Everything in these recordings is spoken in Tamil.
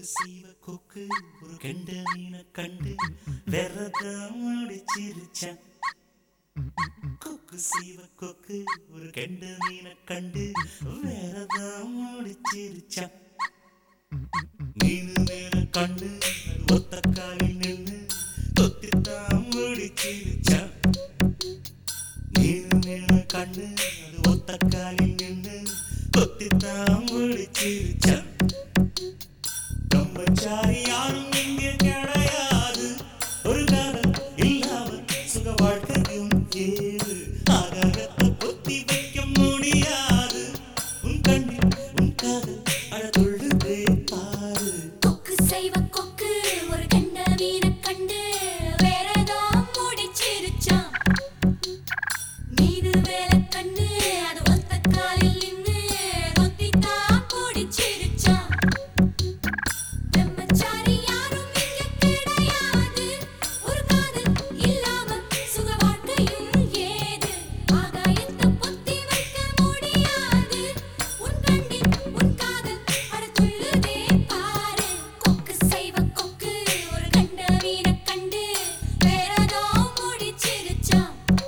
கொக்கு சீவ கொக்கு ஒரு கெண்ட மீனை கண்டு வெறதான் முடிச்சிருச்சான். கொக்கு சீவ கொக்கு ஒரு கெண்ட மீனை கண்டு வெறதான் முடிச்சிருச்சான். மீனு மேல கண்ணு அது ஒத்த காலில் நின்று தொத்தித்தான் முடிச்சிருச்சான். மீனு மேல கண்ணு அது ஒத்த காலில் நின்று தொத்தித்தான் முடிச்சிருச்சான். பிரம்மச்சாரி யாரும் இங்கே கிடையாது, ஒரு காலம் இல்லாமல் சுக வாழ்க்கையும் ஏது. ஆகாயத்தை பொத்தி வைக்க முடியாது, உன் கண்ணில் உன் காதல் அழகொள்ளுதே பாரு. கொக்கு செய்வ கொக்கு ஒரு கண்ட மீனை கண்டு வேறதான் முடிச்சிருச்சான். மீனு மேல கண்ணு அது ஒத்த காலில் நின்னு தொத்தித்தான் முடிச்சிருச்சான். பிரம்மச்சாரி யாரும் இங்க கிடையாது, ஒரு காதல் இல்லாம சுக வாழ்க்கையும் ஏது. ஆகாயத்தை பொத்தி வைக்க முடியாது, உன் கண்ணில் உன் காதல் அடத்துள்ளுதே பாரு. கொக்கு செய்வ கொக்கு ஒரு கண்ட மீனை கண்டு வேறதான் முடிச்சிருச்சான்.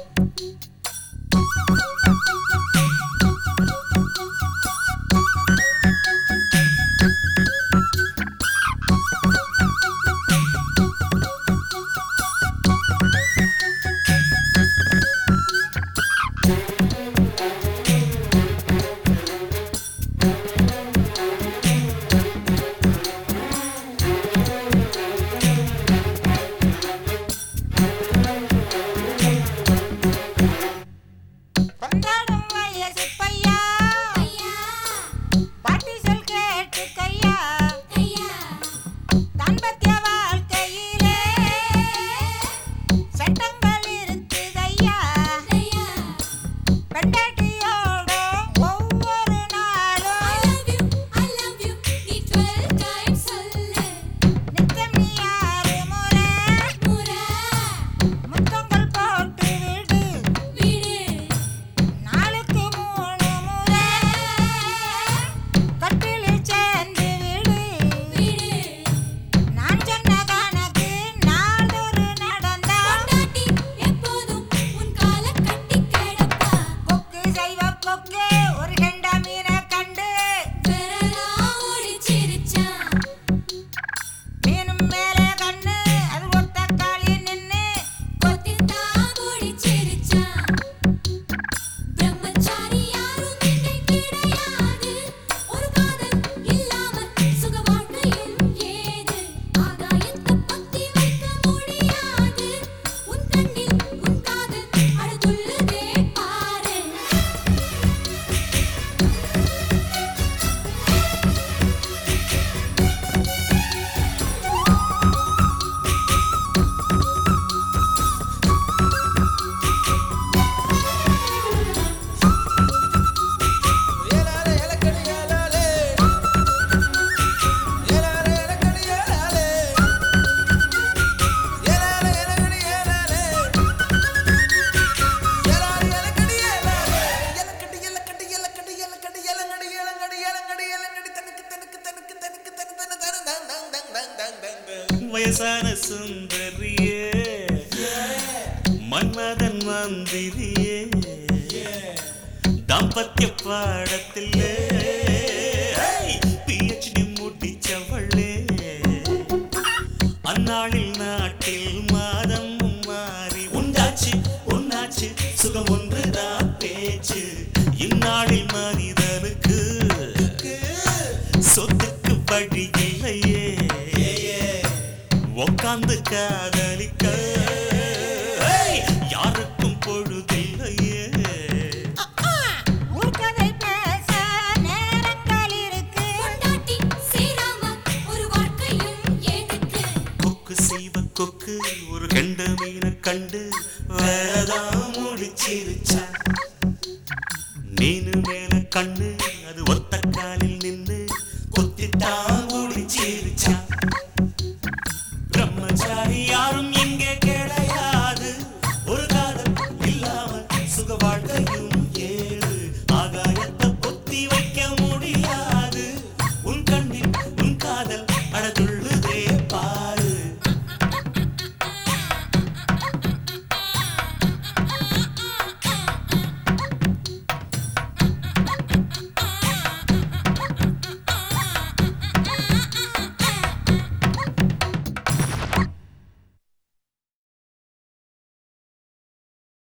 கொண்டாடும் வயசு பையா, ஐயா பாட்டி சொல் கேட்டு கையா, ஐயா தாம்பத்திய வாழ்க்கையிலே சட்டங்கள் இருக்குதையா. ஐயா பெண்டாட்டியோட ஒவ்வொரு நாளும் I love you நீ 12 times சொல்லு. நித்தம் நீ 6 முறை முறை முத்தங்கள் போட்டு விடு. விடு நாளுக்கு 3 முறை கட்டிலில் சேர்ந்து விடு. விடு நான் சொன்ன கணக்கு நாளொரு நடந்தா பொண்டாட்டி எப்போதும் உன் கால கட்டி கிடப்பா. கொக்கு செய்வ கொக்கு ஒரு கெண்ட மீனை கண்டு வேறதான் முடிச்சிருச்சான். மீனும் மேலே கண்ணு அது ஒத்த காலில் நின்னு கொத்தித்தான் முடிச்சிருச்சான். பிரம்மச்சாரி யாரும் இங்கே கிடையாது, ஒரு காதல் இல்லாம சுக வாழ்க்கையும் ஏது. ஆகாயத்தை பொத்தி வைக்க முடியாது, உன் கண்ணில் உன் காதல் அழகுள்ளதே பாரு. வயசான சுந்தரியே, மன்மதன் மந்திரியே, தாம்பத்திய பாடத்திலே PhD முடிச்சவளே. அந்நாளில் நாட்டில் மாதம் மாறி உண்டாச்சு உன்னாச்சு சுகம் ஒன்றுதான் பேச்சு. இந்நாளில் மனிதனுக்கு சொத்துக்கு வழி இல்லையே, உக்காந்து காதலிக்க யாருக்கும் பொழுதில்லையே. ஊர்க்கதை பேச நேரங்கள் இருக்கு. பொண்டாட்டி சேராம ஒரு வாழ்க்கையும் எதுக்கு? கொக்கு செய்வ கொக்கு ஒரு கெண்ட மீனை கண்டு வேறதான் முடிச்சிருச்சான். மீனு மேல கண்ணு